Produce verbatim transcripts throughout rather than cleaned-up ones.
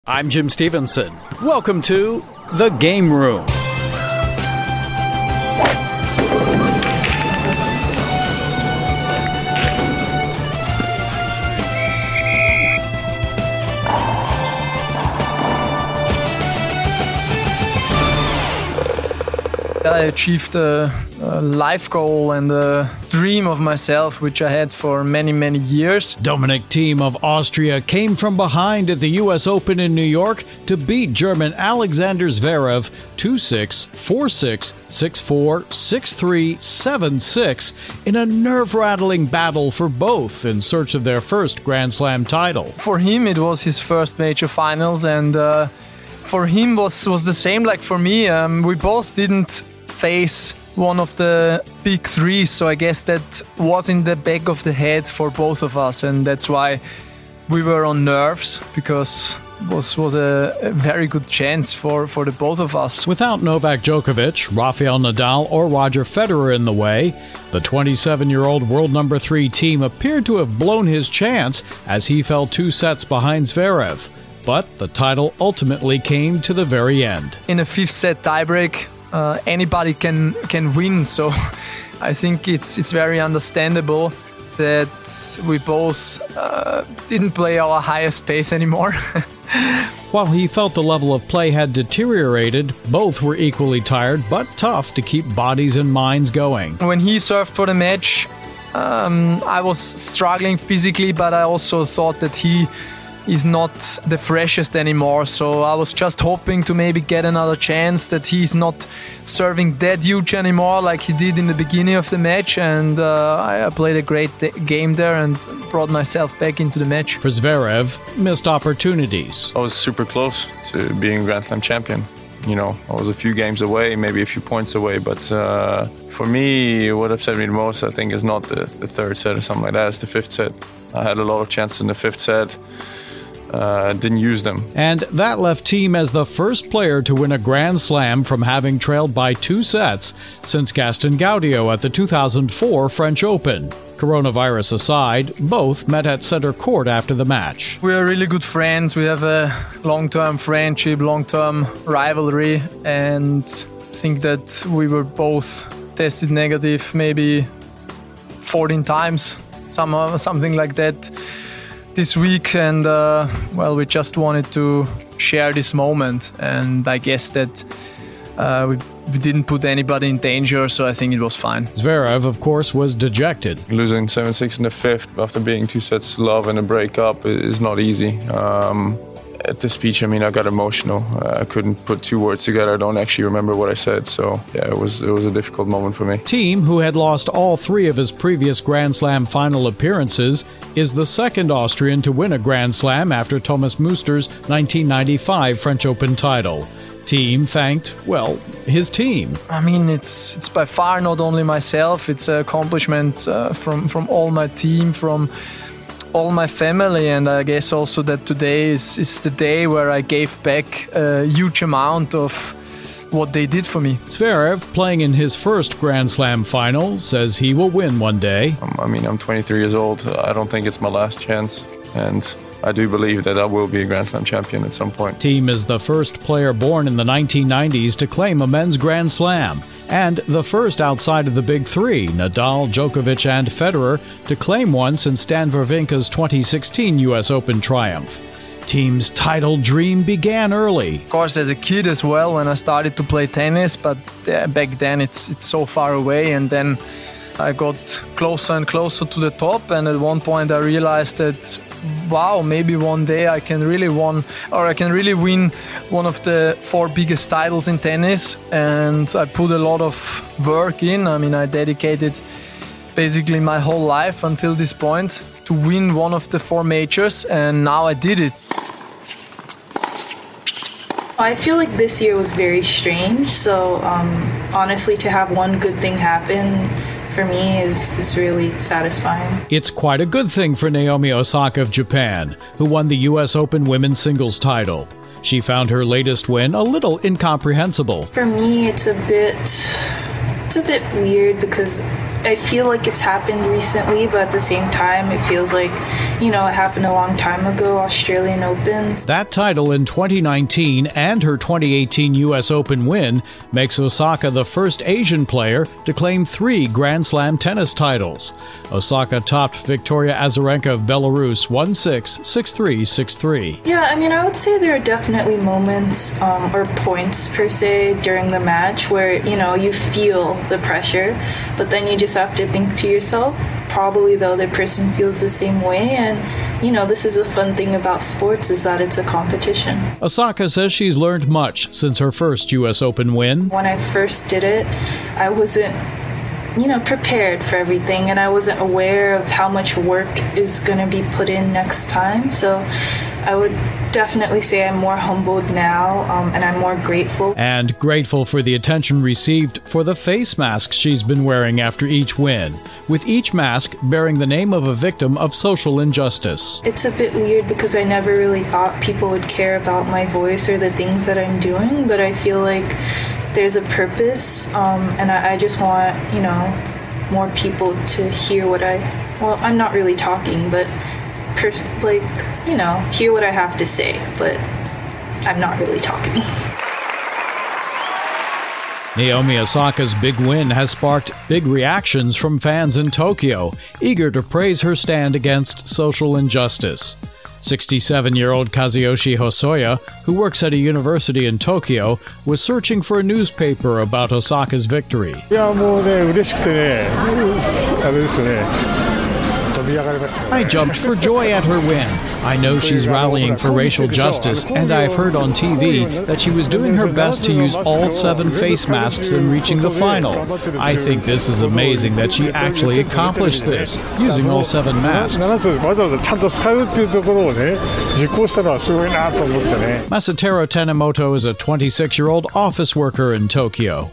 I'm Jim Stevenson. Welcome to The Game Room. I achieved a, a life goal and a dream of myself, which I had for many, many years. Dominic Thiem of Austria came from behind at the U S Open in New York to beat German Alexander Zverev two six, four six, six four, six three, seven six in a nerve-rattling battle for both in search of their first Grand Slam title. For him, it was his first major finals, and uh, for him was was the same like for me. Um, we both didn't face one of the big three, so I guess that was in the back of the head for both of us, and that's why we were on nerves, because it was, was a, a very good chance for, for the both of us. Without Novak Djokovic, Rafael Nadal, or Roger Federer in the way, the twenty-seven-year-old world number three Thiem appeared to have blown his chance as he fell two sets behind Zverev. But the title ultimately came to the very end. In a fifth set tiebreak, uh, anybody can can win. So I think it's it's very understandable that we both uh, didn't play our highest pace anymore. While he felt the level of play had deteriorated, both were equally tired, but tough to keep bodies and minds going. When he served for the match, um, I was struggling physically, but I also thought that he is not the freshest anymore, so I was just hoping to maybe get another chance, that he's not serving that huge anymore like he did in the beginning of the match, and uh, I played a great game there and brought myself back into the match. For Zverev, missed opportunities. I was super close to being Grand Slam champion. You know, I was a few games away, maybe a few points away, but uh, for me, what upset me the most, I think, is not the, the third set or something like that, it's the fifth set. I had a lot of chances in the fifth set. Uh, didn't use them. And that left Thiem as the first player to win a Grand Slam from having trailed by two sets since Gaston Gaudio at the two thousand four French Open. Coronavirus aside, both met at center court after the match. We are really good friends. We have a long-term friendship, long-term rivalry, and I think that we were both tested negative maybe fourteen times, somehow, something like that, this week, and uh, well, we just wanted to share this moment, and I guess that uh, we, we didn't put anybody in danger, so I think it was fine. Zverev, of course, was dejected. Losing seven six in the fifth after being two sets to love and a breakup is not easy. Um, at the speech, I mean, I got emotional. Uh, I couldn't put two words together. I don't actually remember what I said, so yeah, it was it was a difficult moment for me. Thiem, who had lost all three of his previous Grand Slam final appearances, is the second Austrian to win a Grand Slam after Thomas Muster's nineteen ninety-five French Open title. Thiem thanked, well, his team. I mean, it's it's by far not only myself, it's an accomplishment uh, from, from all my team, from all my family, and I guess also that today is, is the day where I gave back a huge amount of what they did for me. Zverev, playing in his first Grand Slam final, says he will win one day. Um, I mean, I'm twenty-three years old. I don't think it's my last chance, and I do believe that I will be a Grand Slam champion at some point. Thiem is the first player born in the nineteen nineties to claim a men's Grand Slam, and the first outside of the big three, Nadal, Djokovic, and Federer, to claim one since Stan Wawrinka's twenty sixteen U S Open triumph. Thiem's title dream began early. Of course, as a kid as well, when I started to play tennis, but uh, back then it's it's so far away, and then I got closer and closer to the top, and at one point I realized that, wow, maybe one day I can really win, or I can really win one of the four biggest titles in tennis, and I put a lot of work in. I mean, I dedicated basically my whole life until this point to win one of the four majors, and now I did it. I feel like this year was very strange, so um, honestly, to have one good thing happen for me is, is really satisfying. It's quite a good thing for Naomi Osaka of Japan, who won the U S Open women's singles title. She found her latest win a little incomprehensible. For me, it's a bit, it's a bit weird because I feel like it's happened recently, but at the same time, it feels like, you know, it happened a long time ago, Australian Open. That title in twenty nineteen and her twenty eighteen U S Open win makes Osaka the first Asian player to claim three Grand Slam tennis titles. Osaka topped Victoria Azarenka of Belarus one six, six three, six three. Yeah, I mean, I would say there are definitely moments um, or points, per se, during the match where, you know, you feel the pressure, but then you just have to think to yourself, probably the other person feels the same way, and you know, this is a fun thing about sports, is that it's a competition. Osaka says she's learned much since her first U S Open win. When I first did it, I wasn't, you know, prepared for everything, and I wasn't aware of how much work is going to be put in next time. So I would definitely say I'm more humbled now, um, and I'm more grateful. And grateful for the attention received for the face masks she's been wearing after each win, with each mask bearing the name of a victim of social injustice. It's a bit weird because I never really thought people would care about my voice or the things that I'm doing, but I feel like there's a purpose, um, and I, I just want, you know, more people to hear what I, well, I'm not really talking, but pers- like, you know, hear what I have to say, but I'm not really talking. Naomi Osaka's big win has sparked big reactions from fans in Tokyo, eager to praise her stand against social injustice. sixty-seven-year-old Kazuyoshi Hosoya, who works at a university in Tokyo, was searching for a newspaper about Osaka's victory. いやもうね嬉しくてねあれですね I jumped for joy at her win. I know she's rallying for racial justice, and I've heard on T V that she was doing her best to use all seven face masks in reaching the final. I think this is amazing that she actually accomplished this, using all seven masks. Masataro Tanimoto is a twenty-six-year-old office worker in Tokyo.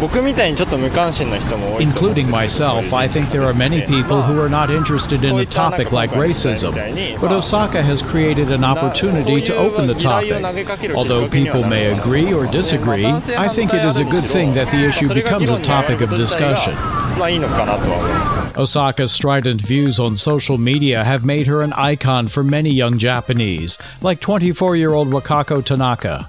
Including myself, I think there are many people who are not interested in a topic like racism, but Osaka has created an opportunity to open the topic. Although people may agree or disagree, I think it is a good thing that the issue becomes a topic of discussion. Osaka's strident views on social media have made her an icon for many young Japanese, like twenty-four-year-old Wakako Tanaka.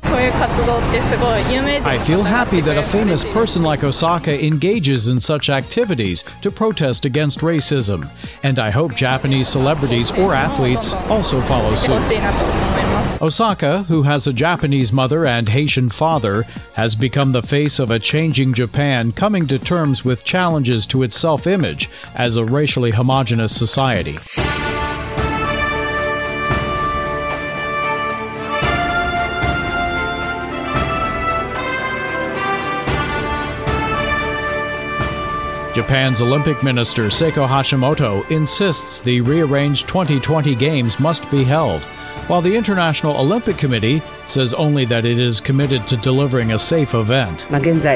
I feel happy that a famous person like Osaka engages in such activities to protest against racism, and I hope Japanese celebrities or athletes also follow suit. Osaka, who has a Japanese mother and Haitian father, has become the face of a changing Japan, coming to terms with challenges to its self-image as a racially homogenous society. Japan's Olympic minister Seiko Hashimoto insists the rearranged twenty twenty Games must be held, while the International Olympic Committee says only that it is committed to delivering a safe event. Currently,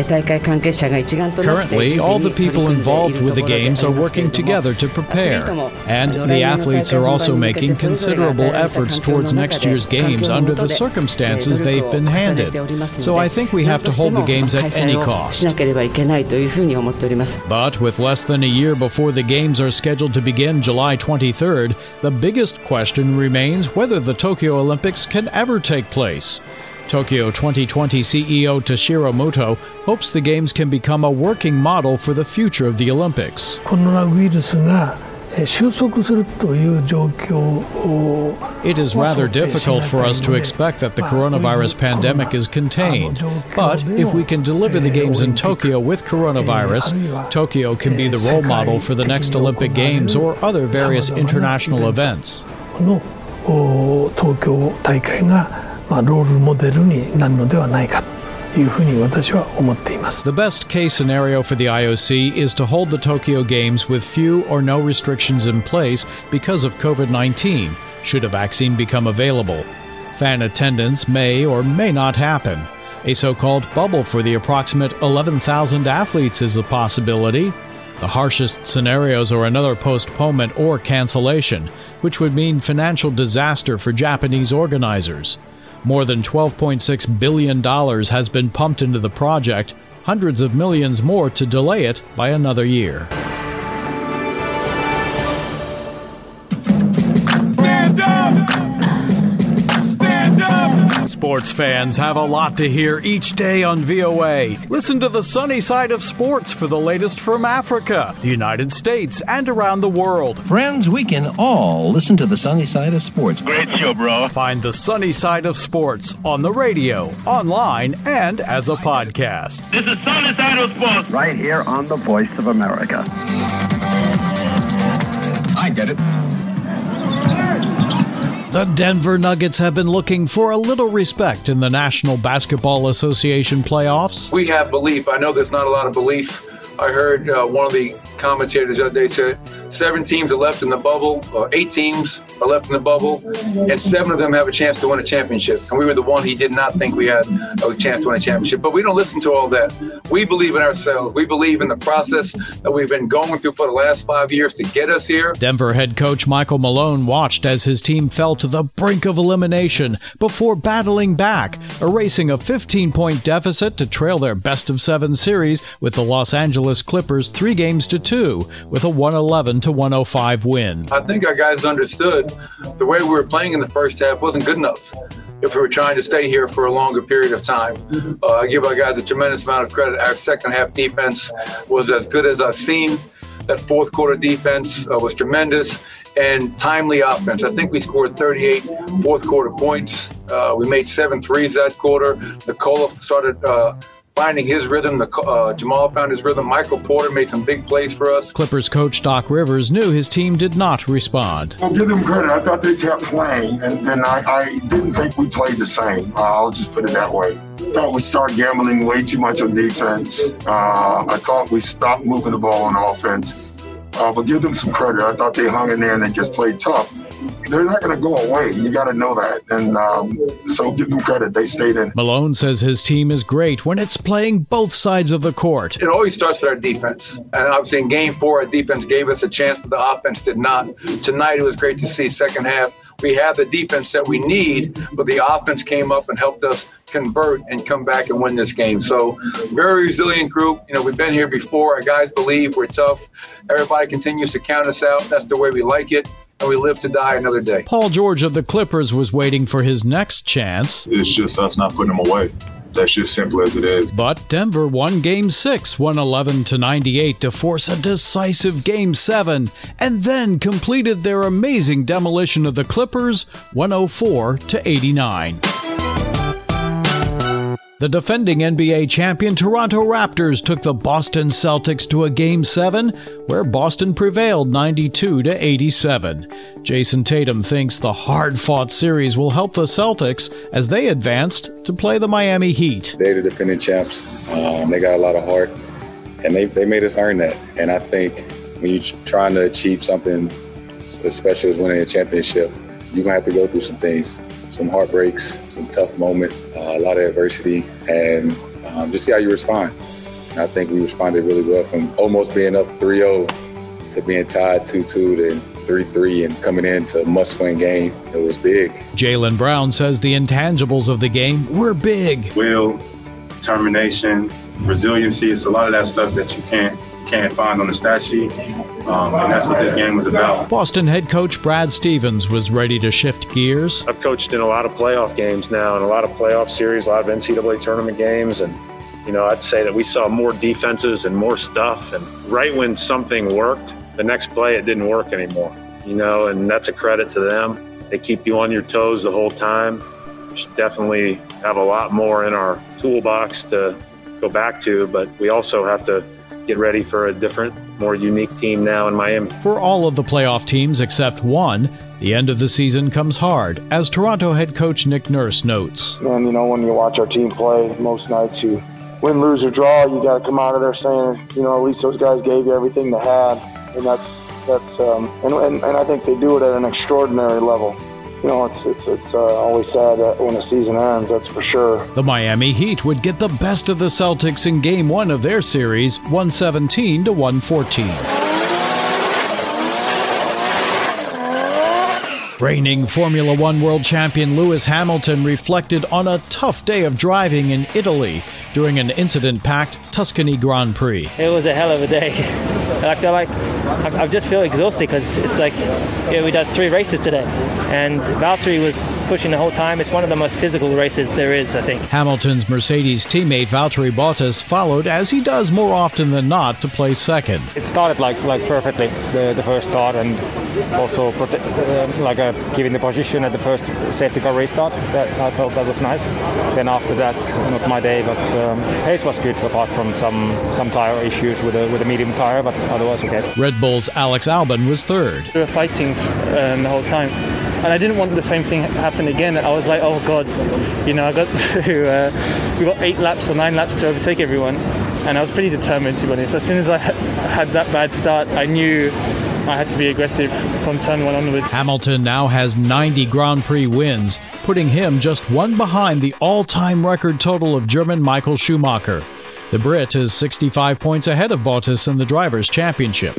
all the people involved with the Games are working together to prepare, and the athletes are also making considerable efforts towards next year's Games under the circumstances they've been handed. So I think we have to hold the Games at any cost. But with less than a year before the Games are scheduled to begin July twenty-third, the biggest question remains whether the Tokyo Olympics can ever take place. Tokyo twenty twenty C E O Toshiro Muto hopes the Games can become a working model for the future of the Olympics. It is rather difficult for us to expect that the coronavirus pandemic is contained, but if we can deliver the Games in Tokyo with coronavirus, Tokyo can be the role model for the next Olympic Games or other various international events. The best case scenario for the I O C is to hold the Tokyo Games with few or no restrictions in place because of COVID nineteen, should a vaccine become available. Fan attendance may or may not happen. A so-called bubble for the approximate eleven thousand athletes is a possibility. The harshest scenarios are another postponement or cancellation, which would mean financial disaster for Japanese organizers. More than twelve point six billion dollars has been pumped into the project, hundreds of millions more to delay it by another year. Stand up! Stand up! Sports fans have a lot to hear each day on V O A. Listen to the sunny side of sports for the latest from Africa, the United States, and around the world. Friends, we can all listen to the sunny side of sports. Great show, bro. Find the sunny side of sports on the radio, online, and as a podcast. This is Sunny Side of Sports. Right here on the Voice of America. I get it. The Denver Nuggets have been looking for a little respect in the National Basketball Association playoffs. We have belief. I know there's not a lot of belief. I heard uh, one of the commentators the other day said seven teams are left in the bubble, or eight teams are left in the bubble, and seven of them have a chance to win a championship. And we were the one he did not think we had a chance to win a championship. But we don't listen to all that. We believe in ourselves. We believe in the process that we've been going through for the last five years to get us here. Denver head coach Michael Malone watched as his team fell to the brink of elimination before battling back, erasing a fifteen-point deficit to trail their best-of-seven series with the Los Angeles Clippers three games to two with a one eleven to one oh five win. I think our guys understood the way we were playing in the first half wasn't good enough if we were trying to stay here for a longer period of time. Uh, I give our guys a tremendous amount of credit. Our second half defense was as good as I've seen. That fourth quarter defense uh, was tremendous, and timely offense. I think we scored thirty-eight fourth quarter points. Uh, we made seven threes that quarter. Nikola started uh, finding his rhythm. The, uh, Jamal found his rhythm. Michael Porter made some big plays for us. Clippers coach Doc Rivers knew his team did not respond. I'll give them credit. I thought they kept playing, and, and I, I didn't think we played the same. Uh, I'll just put it that way. I thought we started gambling way too much on defense. Uh, I thought we stopped moving the ball on offense. Uh, but give them some credit. I thought they hung in there and they just played tough. They're not going to go away. You got to know that. And um, so give them credit. They stayed in. Malone says his team is great when it's playing both sides of the court. It always starts with our defense. And obviously in game four, our defense gave us a chance, but the offense did not. Tonight, it was great to see second half. We have the defense that we need, but the offense came up and helped us convert and come back and win this game. So very resilient group. You know, we've been here before. Our guys believe we're tough. Everybody continues to count us out. That's the way we like it. And we live to die another day. Paul George of the Clippers was waiting for his next chance. It's just us not putting them away. That's just simple as it is. But Denver won Game six, one eleven to ninety-eight, to force a decisive Game seven, and then completed their amazing demolition of the Clippers, one oh four to eighty-nine. The defending N B A champion Toronto Raptors took the Boston Celtics to a Game seven, where Boston prevailed ninety-two to eighty-seven. Jason Tatum thinks the hard-fought series will help the Celtics as they advanced to play the Miami Heat. They're the defending champs. Um, they got a lot of heart, and they, they made us earn that. And I think when you're trying to achieve something as special as winning a championship, you're going to have to go through some things. Some heartbreaks, some tough moments, uh, a lot of adversity, and um, just see how you respond. And I think we responded really well from almost being up three oh to being tied two two to three three and coming into a must-win game. It was big. Jaylen Brown says the intangibles of the game were big. Will, determination, resiliency, it's a lot of that stuff that you can't can't find on the stat sheet. Um, and that's what this game was about. Boston head coach Brad Stevens was ready to shift gears. I've coached in a lot of playoff games now and a lot of playoff series, a lot of N C double A tournament games. And, you know, I'd say that we saw more defenses and more stuff. And right when something worked, the next play, it didn't work anymore. You know, and that's a credit to them. They keep you on your toes the whole time. We should definitely have a lot more in our toolbox to go back to, but we also have to get ready for a different, more unique team now in Miami. For all of the playoff teams except one, the end of the season comes hard, as Toronto head coach Nick Nurse notes. And, you know, when you watch our team play, most nights you win, lose, or draw, you got to come out of there saying, you know, at least those guys gave you everything they had. And that's, that's um, and, and, and I think they do it at an extraordinary level. You know, it's it's it's uh, always sad when the season ends, that's for sure. The Miami Heat would get the best of the Celtics in Game one of their series, one seventeen to one fourteen. Reigning Formula One world champion Lewis Hamilton reflected on a tough day of driving in Italy during an incident-packed Tuscany Grand Prix. It was a hell of a day. And I feel like I just feel exhausted because it's like, you know, we did three races today, and Valtteri was pushing the whole time. It's one of the most physical races there is, I think. Hamilton's Mercedes teammate Valtteri Bottas followed, as he does more often than not, to place second. It started like like perfectly the, the first start, and also prote- uh, like uh, giving the position at the first safety car restart. That I felt that was nice. Then after that, not my day, but um, pace was good apart from some some tire issues with a with a medium tire, but otherwise okay. Red Bull's Alex Albon was third. We were fighting um, the whole time, and I didn't want the same thing happen again. I was like, oh God, you know, I got to uh, we got eight laps or nine laps to overtake everyone, and I was pretty determined, to be honest. As soon as I had that bad start, I knew I had to be aggressive from turn one onwards. Hamilton now has ninety Grand Prix wins, putting him just one behind the all-time record total of German Michael Schumacher. The Brit is sixty-five points ahead of Bottas in the Drivers' Championship.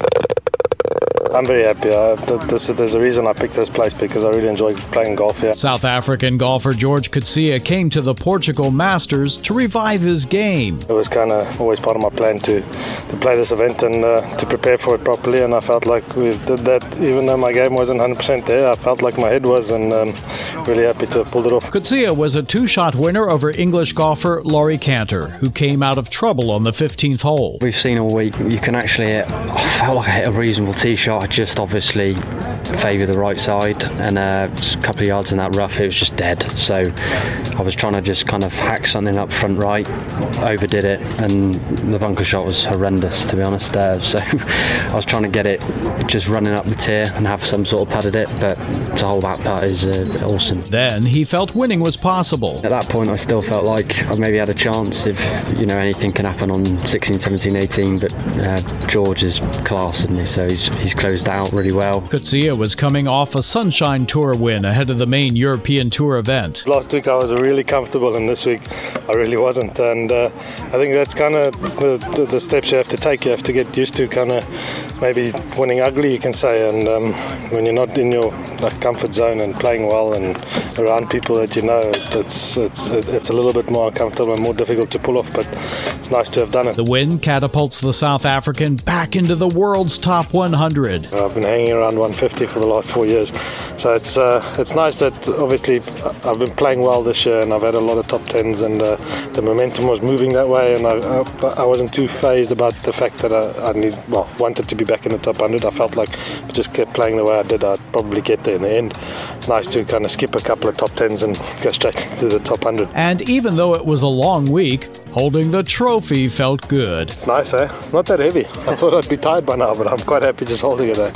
I'm very happy. Uh, this, there's a reason I picked this place, because I really enjoy playing golf here. South African golfer George Coetzee came to the Portugal Masters to revive his game. It was kind of always part of my plan to, to play this event and uh, to prepare for it properly, and I felt like we did that. Even though my game wasn't one hundred percent there, I felt like my head was, and um, really happy to have pulled it off. Coetzee was a two-shot winner over English golfer Laurie Cantor, who came out of trouble on the fifteenth hole. We've seen all week, you can actually hit, I felt like I hit a reasonable tee shot. I just obviously favour the right side, and uh, just a couple of yards in that rough, it was just dead. So I was trying to just kind of hack something up front right, overdid it, and the bunker shot was horrendous, to be honest. Uh, so I was trying to get it just running up the tier and have some sort of putt at it, but to hold that putt is uh, awesome. Then he felt winning was possible. At that point I still felt like I maybe had a chance. If, you know, anything can happen on sixteen, seventeen, eighteen, but uh, George is class, isn't he? So he's, he's closed out really well. Coetzee was coming off a Sunshine Tour win ahead of the main European Tour event. Last week I was really comfortable, and this week I really wasn't, and uh, I think that's kind of the, the, the steps you have to take. You have to get used to kind of maybe winning ugly, you can say, and um, when you're not in your like, comfort zone and playing well and around people that you know, it's, it's, it's a little bit more uncomfortable and more difficult to pull off, but it's nice to have done it. The win catapults the South African back into the world's top one hundred. I've been hanging around one fifty for the last four years, so it's uh, it's nice that obviously I've been playing well this year, and I've had a lot of top tens, and uh, the momentum was moving that way, and I, I, I wasn't too fazed about the fact that I, I need, well, wanted to be back in the top one hundred. I felt like if I just kept playing the way I did, I'd probably get there in the end. It's nice to kind of skip a couple of top tens and go straight to the top one hundred. And even though it was a long week, holding the trophy felt good. It's nice, eh? It's not that heavy. I thought I'd be tired by now, but I'm quite happy just holding it, eh?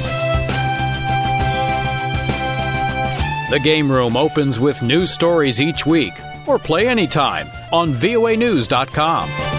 The Game Room opens with new stories each week, or play anytime on V O A news dot com.